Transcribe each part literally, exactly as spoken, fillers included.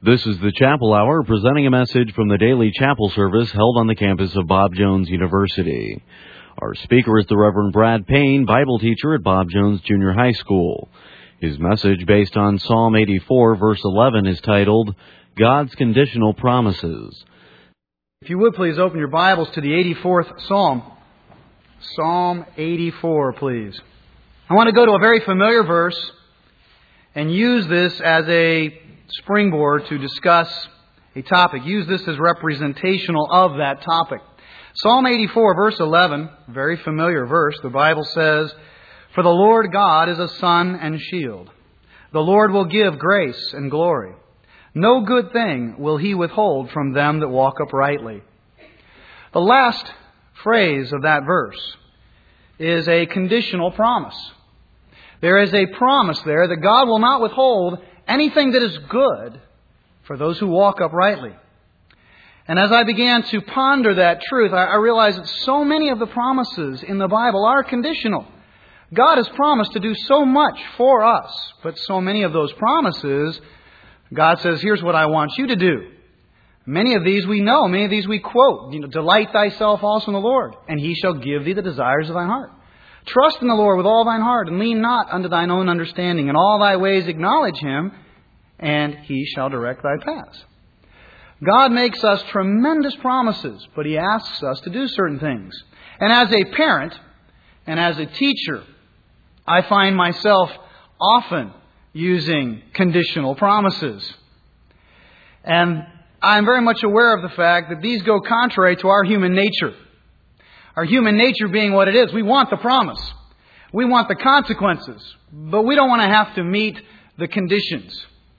This is the Chapel Hour, presenting a message from the daily chapel service held on the campus of Bob Jones University. Our speaker is the Reverend Brad Payne, Bible teacher at Bob Jones Junior High School. His message, based on Psalm eighty-four, verse eleven, is titled, God's Conditional Promises. If you would please open your Bibles to the eighty-fourth Psalm. Psalm eighty-four, please. I want to go to a very familiar verse and use this as a springboard to discuss a topic. Use this as representational of that topic. Psalm eighty-four, verse eleven, very familiar verse. The Bible says, For the Lord God is a sun and shield. The Lord will give grace and glory. No good thing will He withhold from them that walk uprightly. The last phrase of that verse is a conditional promise. There is a promise there that God will not withhold anything that is good for those who walk uprightly. And as I began to ponder that truth, I, I realized that so many of the promises in the Bible are conditional. God has promised to do so much for us, but so many of those promises, God says, here's what I want you to do. Many of these we know, many of these we quote. You know, delight thyself also in the Lord, and He shall give thee the desires of thine heart. Trust in the Lord with all thine heart, and lean not unto thine own understanding. In all thy ways acknowledge Him, and He shall direct thy paths. God makes us tremendous promises, but He asks us to do certain things. And as a parent, and as a teacher, I find myself often using conditional promises. And I'm very much aware of the fact that these go contrary to our human nature. Our human nature being what it is. We want the promise. We want the consequences. But we don't want to have to meet the conditions.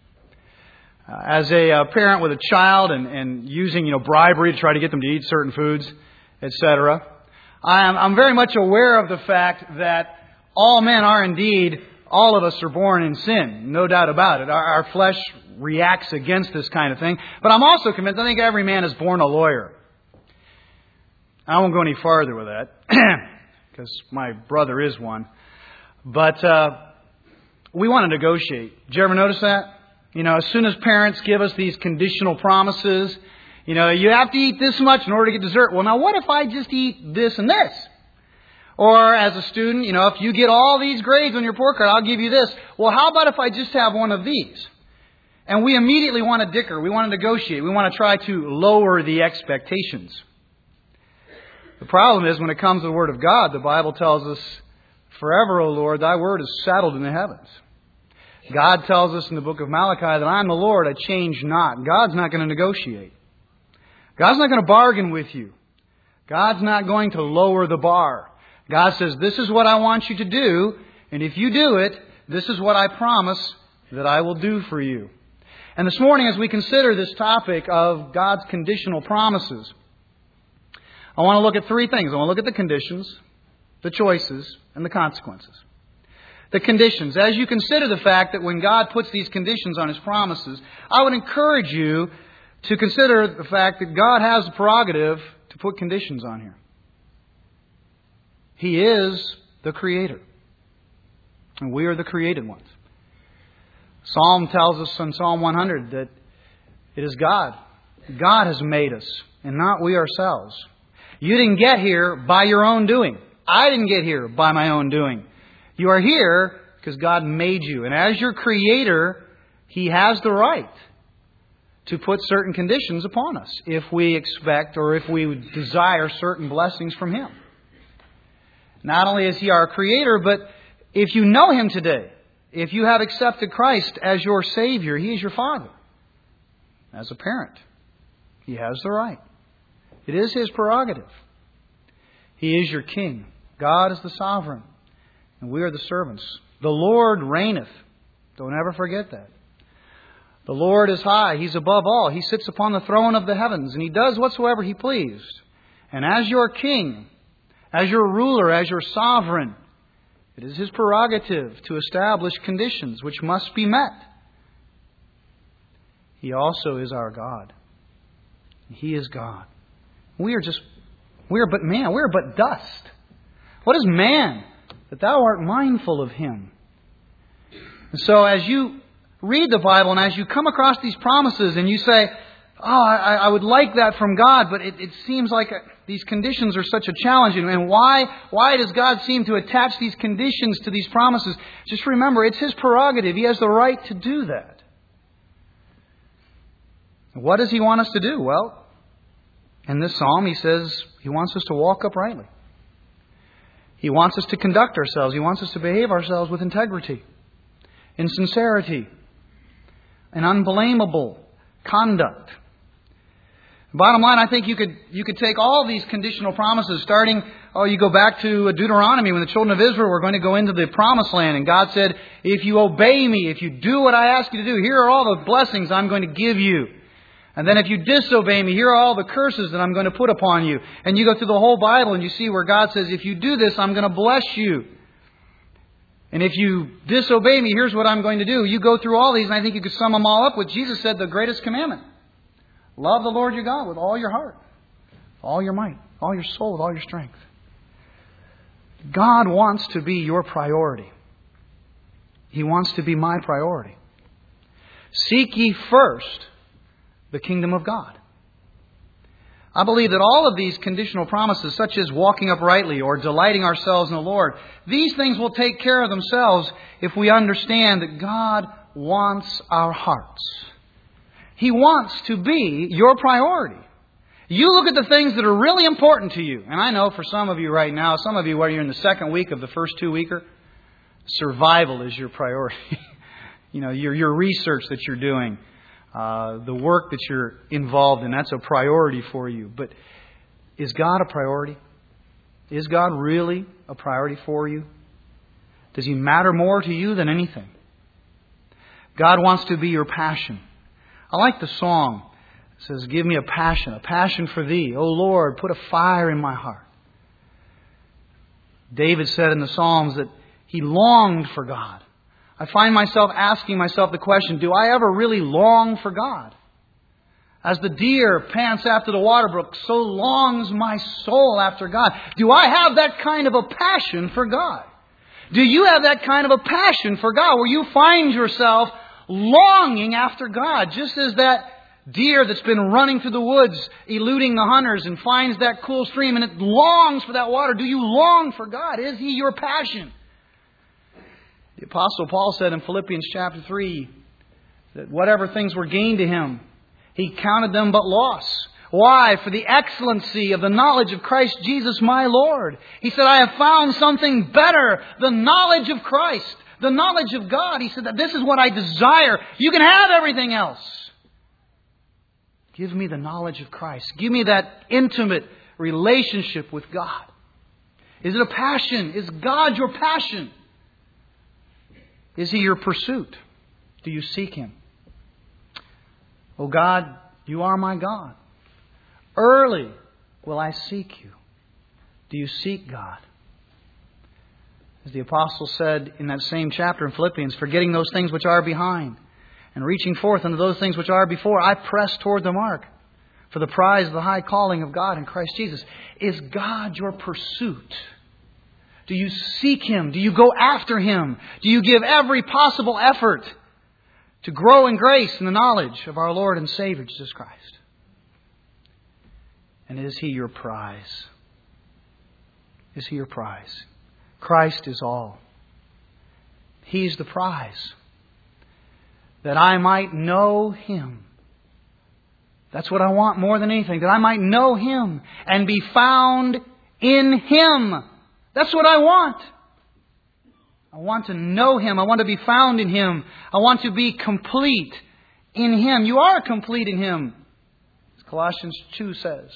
Uh, as a uh, parent with a child and, and using you know bribery to try to get them to eat certain foods, et cetera, I'm, I'm very much aware of the fact that all men are indeed, all of us are born in sin. No doubt about it. Our, our flesh reacts against this kind of thing. But I'm also convinced, I think every man is born a lawyer. I won't go any farther with that, because my brother is one. But uh, we want to negotiate. Did you ever notice that? You know, as soon as parents give us these conditional promises, you know, you have to eat this much in order to get dessert. Well, now what if I just eat this and this? Or as a student, you know, if you get all these grades on your report card, I'll give you this. Well, how about if I just have one of these? And we immediately want to dicker. We want to negotiate. We want to try to lower the expectations. The problem is when it comes to the Word of God, the Bible tells us, Forever, O Lord, thy word is settled in the heavens. God tells us in the book of Malachi that I'm the Lord, I change not. God's not going to negotiate. God's not going to bargain with you. God's not going to lower the bar. God says, this is what I want you to do, and if you do it, this is what I promise that I will do for you. And this morning, as we consider this topic of God's conditional promises, I want to look at three things. I want to look at the conditions, the choices, and the consequences. The conditions. As you consider the fact that when God puts these conditions on His promises, I would encourage you to consider the fact that God has the prerogative to put conditions on here. He is the Creator. And we are the created ones. Psalm tells us in Psalm one hundred that it is God. God has made us, and not we ourselves. You didn't get here by your own doing. I didn't get here by my own doing. You are here because God made you. And as your Creator, He has the right to put certain conditions upon us if we expect or if we desire certain blessings from Him. Not only is He our Creator, but if you know Him today, if you have accepted Christ as your Savior, He is your Father. As a parent, He has the right. It is His prerogative. He is your King. God is the sovereign. And we are the servants. The Lord reigneth. Don't ever forget that. The Lord is high. He's above all. He sits upon the throne of the heavens. And He does whatsoever He pleased. And as your King, as your ruler, as your sovereign, it is His prerogative to establish conditions which must be met. He also is our God. He is God. We are just, we are but man, we are but dust. What is man that Thou art mindful of him? And so as you read the Bible, and as you come across these promises and you say, oh, I, I would like that from God, but it, it seems like these conditions are such a challenge. And why, why does God seem to attach these conditions to these promises? Just remember, it's His prerogative. He has the right to do that. What does He want us to do? Well, in this psalm, He says He wants us to walk uprightly. He wants us to conduct ourselves. He wants us to behave ourselves with integrity, in sincerity, and unblameable conduct. Bottom line, I think you could you could take all these conditional promises, starting, oh, you go back to Deuteronomy when the children of Israel were going to go into the promised land. And God said, if you obey me, if you do what I ask you to do, here are all the blessings I'm going to give you. And then if you disobey me, here are all the curses that I'm going to put upon you. And you go through the whole Bible and you see where God says, if you do this, I'm going to bless you. And if you disobey me, here's what I'm going to do. You go through all these, and I think you could sum them all up with Jesus said the greatest commandment. Love the Lord your God with all your heart, all your might, all your soul, with all your strength. God wants to be your priority. He wants to be my priority. Seek ye first the kingdom of God. I believe that all of these conditional promises, such as walking uprightly or delighting ourselves in the Lord, these things will take care of themselves if we understand that God wants our hearts. He wants to be your priority. You look at the things that are really important to you. And I know for some of you right now, some of you where you're in the second week of the first two-weeker, survival is your priority. You know, your, your research that you're doing, uh, the work that you're involved in, that's a priority for you. But is God a priority? Is God really a priority for you? Does He matter more to you than anything? God wants to be your passion. I like the song. It says, give me a passion, a passion for Thee. O Lord, put a fire in my heart. David said in the Psalms that he longed for God. I find myself asking myself the question, do I ever really long for God? As the deer pants after the water brook, so longs my soul after God. Do I have that kind of a passion for God? Do you have that kind of a passion for God where you find yourself longing after God, just as that deer that's been running through the woods, eluding the hunters, and finds that cool stream, and it longs for that water? Do you long for God? Is He your passion? The Apostle Paul said in Philippians chapter three that whatever things were gained to him, he counted them but loss. Why? For the excellency of the knowledge of Christ Jesus my Lord. He said, I have found something better, the knowledge of Christ. The knowledge of God. He said that this is what I desire. You can have everything else. Give me the knowledge of Christ. Give me that intimate relationship with God. Is it a passion? Is God your passion? Is He your pursuit? Do you seek Him? Oh God, You are my God. Early will I seek You. Do you seek God? As the Apostle said in that same chapter in Philippians, forgetting those things which are behind and reaching forth unto those things which are before, I press toward the mark for the prize of the high calling of God in Christ Jesus. Is God your pursuit? Do you seek Him? Do you go after Him? Do you give every possible effort to grow in grace and the knowledge of our Lord and Savior Jesus Christ? And is He your prize? Is He your prize? Christ is all. He's the prize. That I might know Him. That's what I want more than anything. That I might know Him and be found in Him. That's what I want. I want to know Him. I want to be found in Him. I want to be complete in Him. You are complete in Him, as Colossians two says.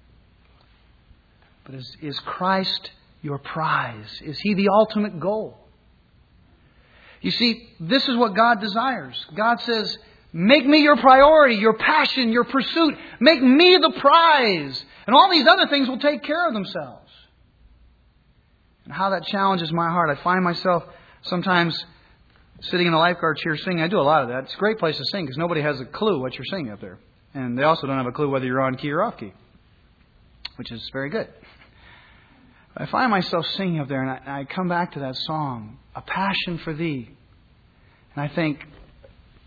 But is, is Christ your prize? Is He the ultimate goal? You see, this is what God desires. God says, make me your priority, your passion, your pursuit. Make me the prize. And all these other things will take care of themselves. And how that challenges my heart. I find myself sometimes sitting in the lifeguard chair singing. I do a lot of that. It's a great place to sing because nobody has a clue what you're singing up there. And they also don't have a clue whether you're on key or off key, which is very good. I find myself singing up there, and I, I come back to that song, A Passion for Thee. And I think,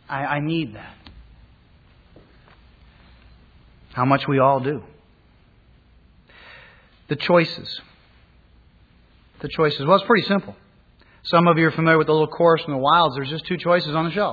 I, I need that. How much we all do. The choices. The choices. Well, it's pretty simple. Some of you are familiar with the little chorus from the Wilds. There's just two choices on the shelf.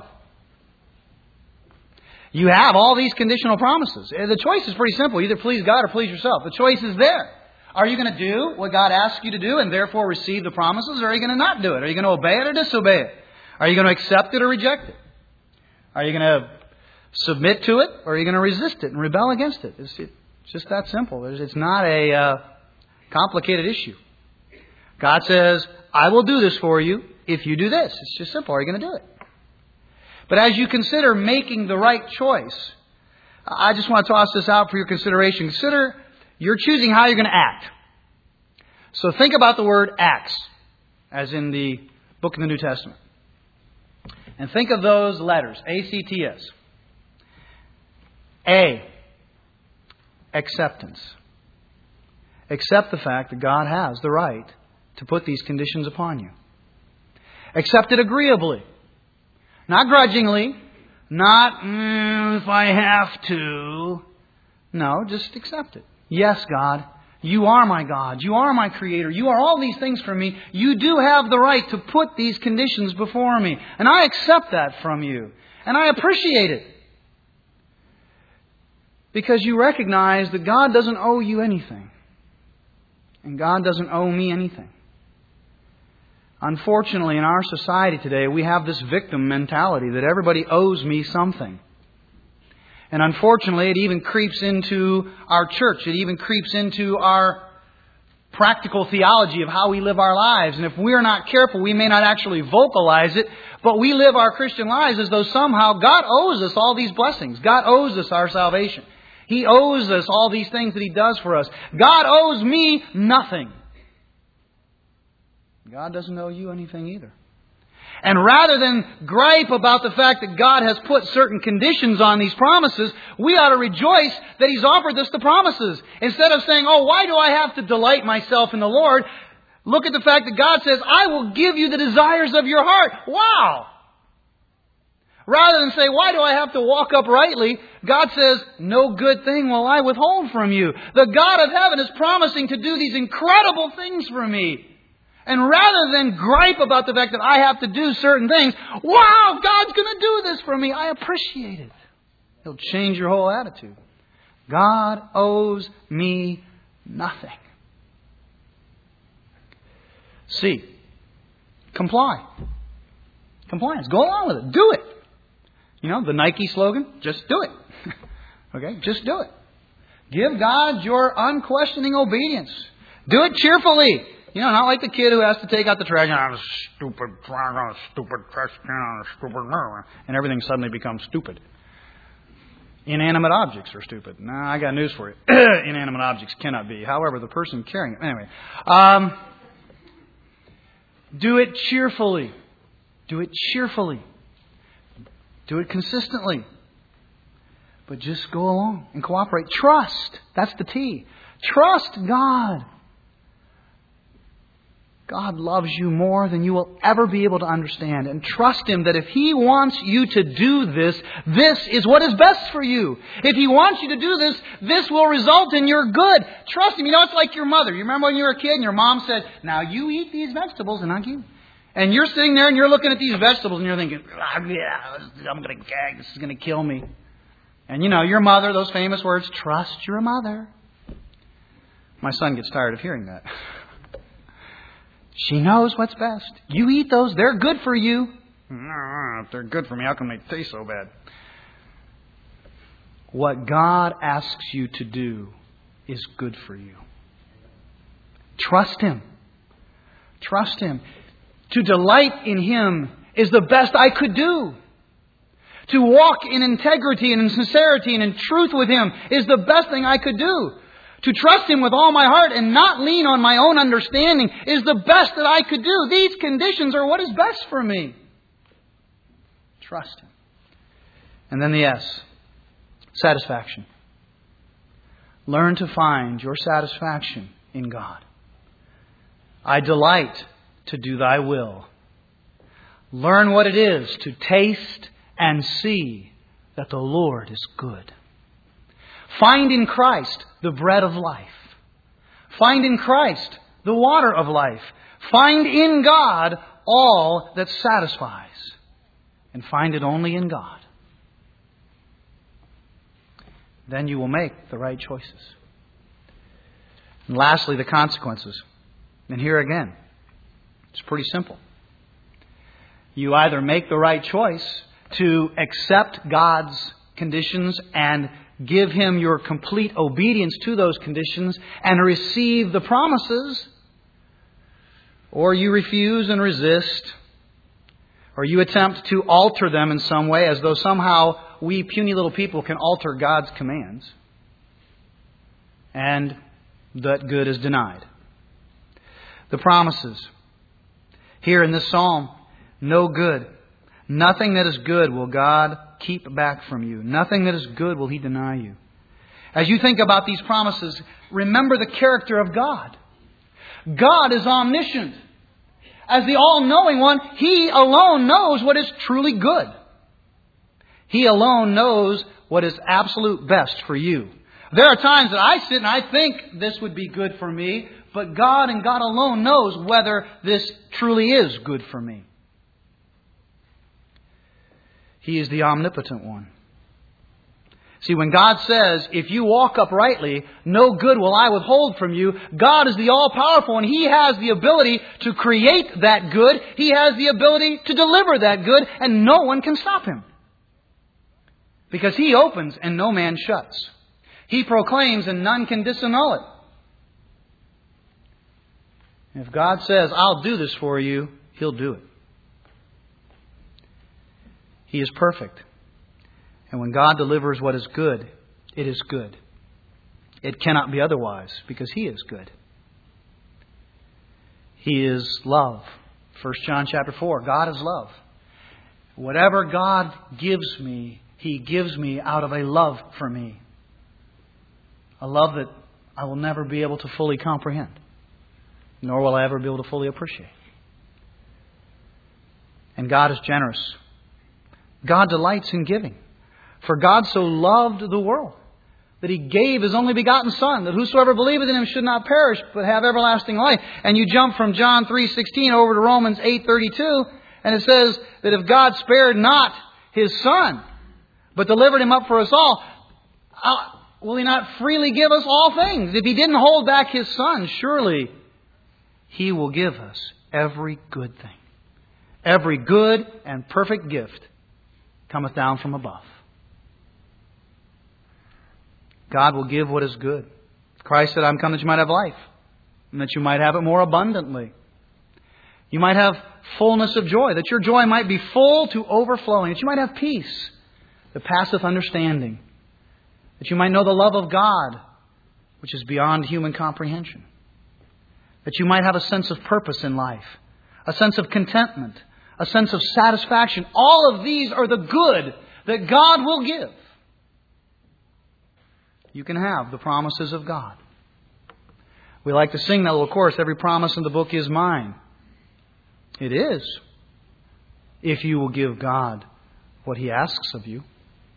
You have all these conditional promises. The choice is pretty simple. Either please God or please yourself. The choice is there. Are you going to do what God asks you to do and therefore receive the promises, or are you going to not do it? Are you going to obey it or disobey it? Are you going to accept it or reject it? Are you going to submit to it, or are you going to resist it and rebel against it? It's, it's just that simple. It's not a uh, complicated issue. God says, I will do this for you if you do this. It's just simple. Are you going to do it? But as you consider making the right choice, I just want to toss this out for your consideration. Consider you're choosing how you're going to act. So think about the word acts, as in the book in the New Testament. And think of those letters, A C T S. A, acceptance. Accept the fact that God has the right to put these conditions upon you. Accept it agreeably. Not grudgingly. Not, mm, if I have to. No, just accept it. Yes, God, you are my God. You are my Creator. You are all these things for me. You do have the right to put these conditions before me. And I accept that from you. And I appreciate it. Because you recognize that God doesn't owe you anything. And God doesn't owe me anything. Unfortunately, in our society today, we have this victim mentality that everybody owes me something. And unfortunately, it even creeps into our church. It even creeps into our practical theology of how we live our lives. And if we're not careful, we may not actually vocalize it, but we live our Christian lives as though somehow God owes us all these blessings. God owes us our salvation. He owes us all these things that He does for us. God owes me nothing. God doesn't owe you anything either. And rather than gripe about the fact that God has put certain conditions on these promises, we ought to rejoice that He's offered us the promises. Instead of saying, oh, why do I have to delight myself in the Lord? Look at the fact that God says, I will give you the desires of your heart. Wow! Rather than say, why do I have to walk uprightly? God says, no good thing will I withhold from you. The God of heaven is promising to do these incredible things for me. And rather than gripe about the fact that I have to do certain things, wow, God's going to do this for me. I appreciate it. It'll change your whole attitude. God owes me nothing. C, comply. Compliance. Go along with it. Do it. You know, the Nike slogan, just do it. Okay, just do it. Give God your unquestioning obedience. Do it cheerfully. You know, not like the kid who has to take out the trash. I'm stupid, stupid trash can, stupid, and everything suddenly becomes stupid. Inanimate objects are stupid. Nah, I got news for you. Inanimate objects cannot be. However, the person carrying it. Anyway, um, do it cheerfully. Do it cheerfully. Do it consistently. But just go along and cooperate. Trust. That's the T. Trust God. God loves you more than you will ever be able to understand. And trust Him that if He wants you to do this, this is what is best for you. If He wants you to do this, this will result in your good. Trust Him. You know, it's like your mother. You remember when you were a kid and your mom said, now you eat these vegetables and not you. And you're sitting there and you're looking at these vegetables and you're thinking, oh, yeah, I'm going to gag. This is going to kill me. And you know, your mother, those famous words, trust your mother. My son gets tired of hearing that. She knows what's best. You eat those. They're good for you. If they're good for me, how come they taste so bad? What God asks you to do is good for you. Trust Him. Trust Him. To delight in Him is the best I could do. To walk in integrity and in sincerity and in truth with Him is the best thing I could do. To trust Him with all my heart and not lean on my own understanding is the best that I could do. These conditions are what is best for me. Trust Him. And then the S. Satisfaction. Learn to find your satisfaction in God. I delight to do Thy will. Learn what it is to taste and see that the Lord is good. Find in Christ the bread of life. Find in Christ the water of life. Find in God all that satisfies. And find it only in God. Then you will make the right choices. And lastly, the consequences. And here again, it's pretty simple. You either make the right choice to accept God's conditions and give Him your complete obedience to those conditions and receive the promises, or you refuse and resist, or you attempt to alter them in some way as though somehow we puny little people can alter God's commands, and that good is denied. The promises. Here in this psalm, no good. Nothing that is good will God keep back from you. Nothing that is good will He deny you. As you think about these promises, remember the character of God. God is omniscient. As the all-knowing one, He alone knows what is truly good. He alone knows what is absolute best for you. There are times that I sit and I think this would be good for me, but God and God alone knows whether this truly is good for me. He is the omnipotent one. See, when God says, if you walk uprightly, no good will I withhold from you, God is the all-powerful, and He has the ability to create that good. He has the ability to deliver that good, and no one can stop Him. Because He opens and no man shuts. He proclaims and none can disannul it. If God says, I'll do this for you, He'll do it. He is perfect. And when God delivers what is good, it is good. It cannot be otherwise because He is good. He is love. First John chapter four, God is love. Whatever God gives me, He gives me out of a love for me. A love that I will never be able to fully comprehend, nor will I ever be able to fully appreciate. And God is generous. God delights in giving. For God so loved the world that He gave His only begotten Son, that whosoever believeth in Him should not perish, but have everlasting life. And you jump from John three sixteen over to Romans eight thirty-two, and it says that if God spared not His Son, but delivered Him up for us all, uh, will He not freely give us all things? If He didn't hold back His Son, surely He will give us every good thing. Every good and perfect gift cometh down from above. God will give what is good. Christ said, I'm come that you might have life, and that you might have it more abundantly. You might have fullness of joy, that your joy might be full to overflowing, that you might have peace that passeth understanding, that you might know the love of God, which is beyond human comprehension, that you might have a sense of purpose in life, a sense of contentment, a sense of satisfaction. All of these are the good that God will give. You can have the promises of God. We like to sing that little chorus, every promise in the book is mine. It is, if you will give God what He asks of you.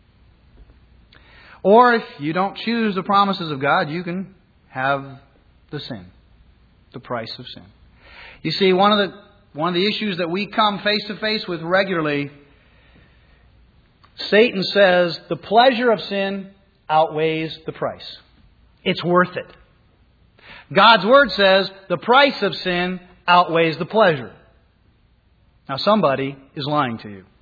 Or if you don't choose the promises of God, you can have the sin, the price of sin. You see, one of the one of the issues that we come face to face with regularly, Satan says the pleasure of sin outweighs the price. It's worth it. God's Word says the price of sin outweighs the pleasure. Now somebody is lying to you.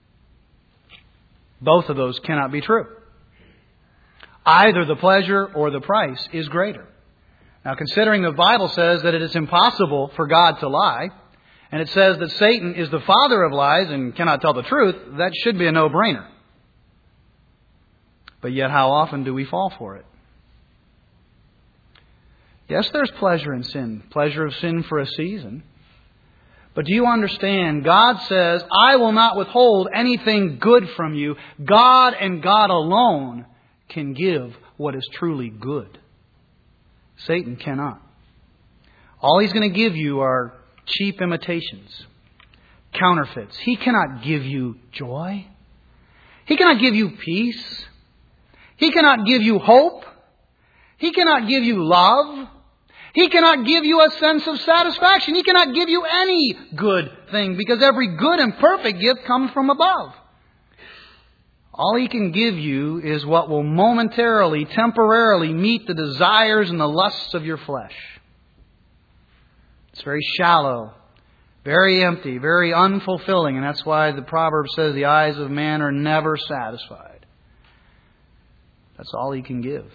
Both of those cannot be true. Either the pleasure or the price is greater. Now, considering the Bible says that it is impossible for God to lie, and it says that Satan is the father of lies and cannot tell the truth, that should be a no-brainer. But yet, how often do we fall for it? Yes, there's pleasure in sin. Pleasure of sin for a season. But do you understand? God says, I will not withhold anything good from you. God and God alone can give what is truly good. Satan cannot. All he's going to give you are cheap imitations, counterfeits. He cannot give you joy. He cannot give you peace. He cannot give you hope. He cannot give you love. He cannot give you a sense of satisfaction. He cannot give you any good thing, because every good and perfect gift comes from above. All He can give you is what will momentarily, temporarily meet the desires and the lusts of your flesh. It's very shallow, very empty, very unfulfilling, and that's why the proverb says the eyes of man are never satisfied. That's all He can give.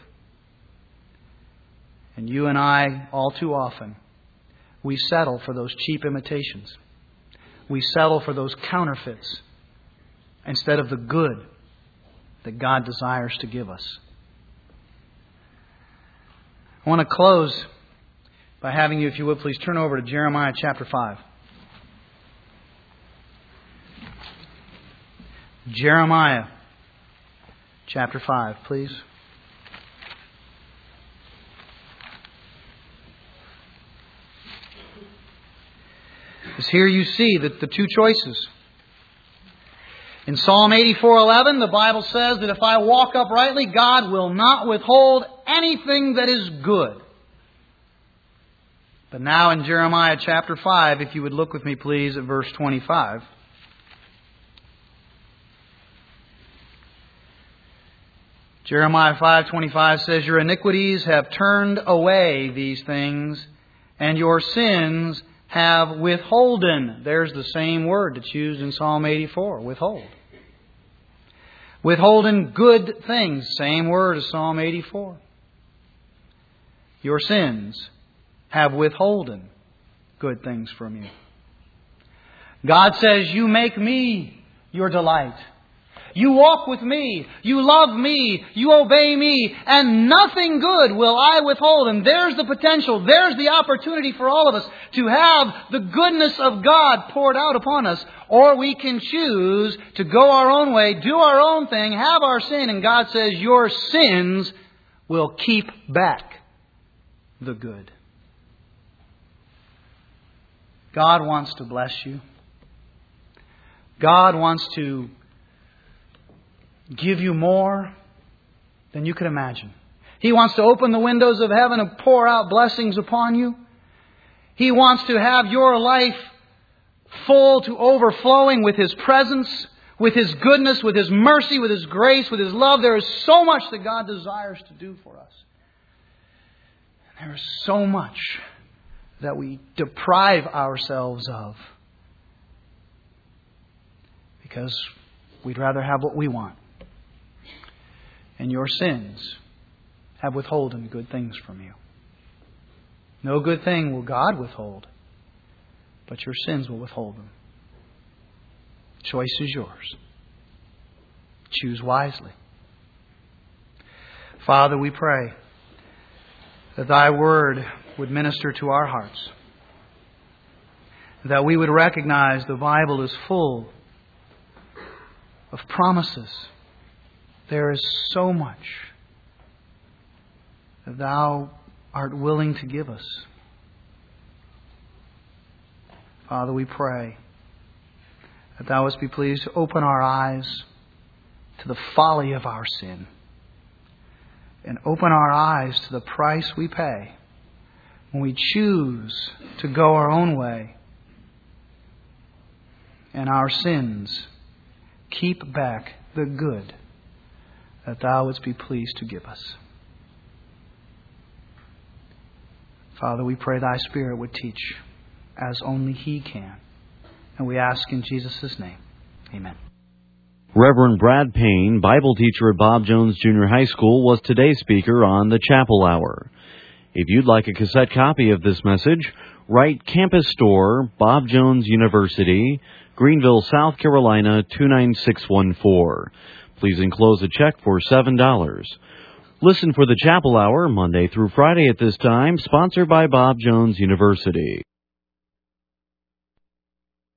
And you and I, all too often, we settle for those cheap imitations. We settle for those counterfeits instead of the good that God desires to give us. I want to close by having you, if you would, please turn over to Jeremiah chapter five. Jeremiah chapter five, please. Because here you see that the two choices. In Psalm eighty-four eleven, the Bible says that if I walk uprightly, God will not withhold anything that is good. But now in Jeremiah chapter five, if you would look with me please at verse twenty-five. Jeremiah five twenty-five says, your iniquities have turned away these things, and your sins have withholden. There's the same word that's used in Psalm eighty-four, withhold. Withholden good things, same word as Psalm eighty-four. Your sins have withholden good things from you. God says, you make me your delight. You walk with me. You love me. You obey me. And nothing good will I withhold. And there's the potential. There's the opportunity for all of us to have the goodness of God poured out upon us. Or we can choose to go our own way, do our own thing, have our sin. And God says, your sins will keep back the good. God wants to bless you. God wants to give you more than you could imagine. He wants to open the windows of heaven and pour out blessings upon you. He wants to have your life full to overflowing with His presence, with His goodness, with His mercy, with His grace, with His love. There is so much that God desires to do for us. There is so much that we deprive ourselves of because we'd rather have what we want. And your sins have withholden good things from you. No good thing will God withhold, but your sins will withhold them. Choice is yours. Choose wisely. Father, we pray that Thy Word would minister to our hearts. That we would recognize the Bible is full of promises. There is so much that Thou art willing to give us. Father, we pray that Thou wouldst be pleased to open our eyes to the folly of our sin and open our eyes to the price we pay when we choose to go our own way and our sins keep back the good that Thou wouldst be pleased to give us. Father, we pray Thy Spirit would teach as only He can. And we ask in Jesus' name. Amen. Reverend Brad Payne, Bible teacher at Bob Jones Junior High School, was today's speaker on the Chapel Hour. If you'd like a cassette copy of this message, write Campus Store, Bob Jones University, Greenville, South Carolina, two nine six one four. Please enclose a check for seven dollars. Listen for the Chapel Hour Monday through Friday at this time, sponsored by Bob Jones University.